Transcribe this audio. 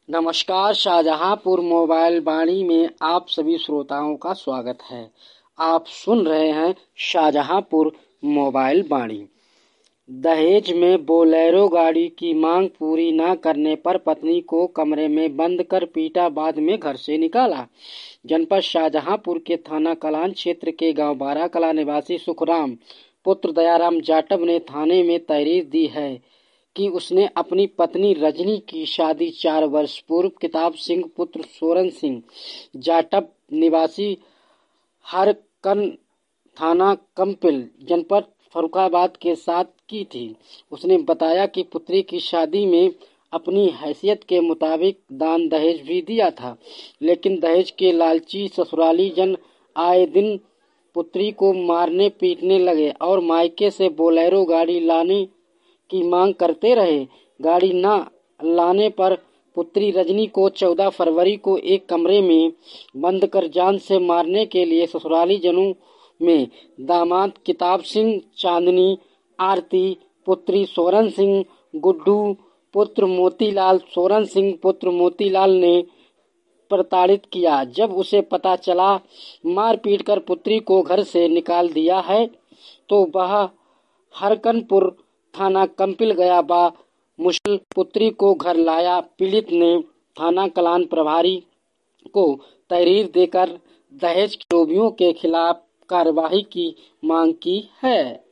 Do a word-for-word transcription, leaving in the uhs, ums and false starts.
नमस्कार, शाहजहांपुर मोबाइल वाणी में आप सभी श्रोताओं का स्वागत है। आप सुन रहे हैं शाहजहांपुर मोबाइल वाणी। दहेज में बोलेरो गाड़ी की मांग पूरी न करने पर पत्नी को कमरे में बंद कर पीटा, बाद में घर से निकाला। जनपद शाहजहांपुर के थाना कलान क्षेत्र के गांव बारह कला निवासी सुखराम पुत्र दयाराम जाटव ने थाने में तहरीर दी है कि उसने अपनी पत्नी रजनी की शादी चार वर्ष पूर्व किताब सिंह पुत्र सोरन सिंह जाटव निवासी हरकन थाना कंपिल जनपद फर्रुखाबाद के साथ की थी। उसने बताया कि पुत्री की शादी में अपनी हैसियत के मुताबिक दान दहेज भी दिया था, लेकिन दहेज के लालची ससुराली जन आए दिन पुत्री को मारने पीटने लगे और मायके से बोलेरो गाड़ी लाने की मांग करते रहे। गाड़ी न लाने पर पुत्री रजनी को चौदह फरवरी को एक कमरे में बंद कर जान से मारने के लिए ससुराली जनों में दामाद किताब सिंह, चांदनी, आरती पुत्री सोरन सिंह, गुड्डू पुत्र मोतीलाल, सोरन सिंह पुत्र मोतीलाल ने प्रताड़ित किया। जब उसे पता चला मार पीट कर पुत्री को घर से निकाल दिया है तो वह हरकनपुर थाना कंपिल गया बा मुश्किल पुत्री को घर लाया। पीड़ित ने थाना कलान प्रभारी को तहरीर देकर दहेज के लोभियों के खिलाफ कार्रवाई की मांग की है।